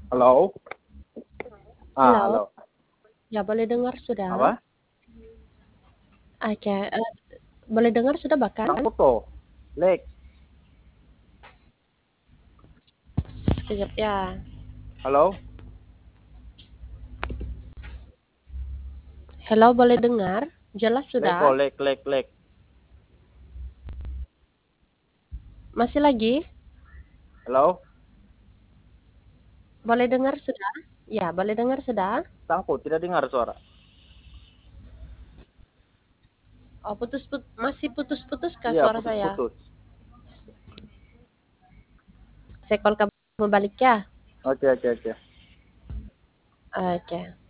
Halo? Halo, Halo. ya boleh dengar sudah? Apa? Oke, boleh dengar sudah bahkan? Tang foto. Lek. Sekejap ya. Halo? Hello, boleh dengar? Jelas Leko, sudah? lek. Masih lagi? Halo? Boleh dengar sudah? Ya, boleh dengar sudah? Tangku, tidak dengar suara. Oh, masih putus-putus kah Iya, suara saya? putus-putus. Saya call kamu balik ya? Oke. Oke.